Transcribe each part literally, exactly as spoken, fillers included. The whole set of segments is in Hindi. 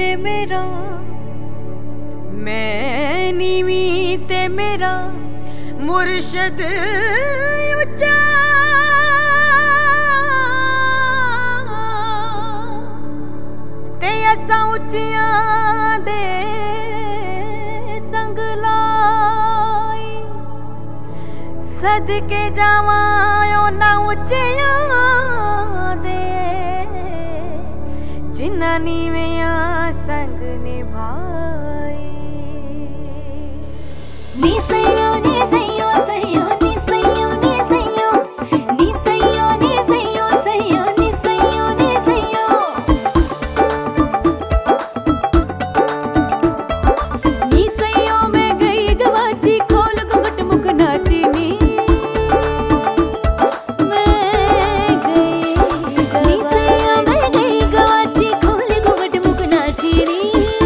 ते मेरा, मैं नीवी ते मेरा मुर्शद उच्चा, ते असां उच्चियां दे संग लाई, सदके जावां ना उच्चियां दे जिन्ना नीवियां संग निभाई। नी सैयो नी सैयो सैयो नी सैयो नी सैयो नी सैयो नी सैयो सैयो नी सैयो नी सैयो, नी सैयो मैं गई गवाची खोल घुंघट मुख नाची नी, मैं गई नी सैयो मैं गई गवाची खोल घुंघट मुख नाची नी,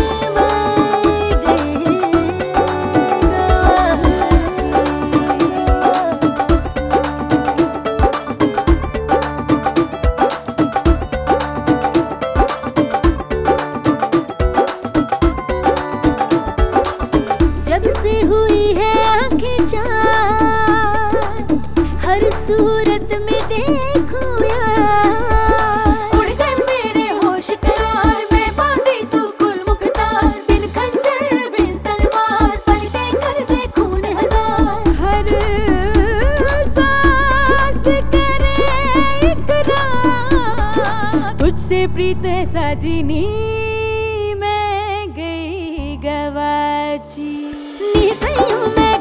जब से हुई है आंखें चार, हर सूरत में देखूं यार, उड़ गए मेरे होश करार, मैं बांधी तू कुल मुख्तार, बिन खंजर बिन तलवार, पलटे कर दे खून हजार, हर सांस करे इकरार, तुझसे प्रीत है साजिनी, मैं गई गवाची। नी सैयो मैं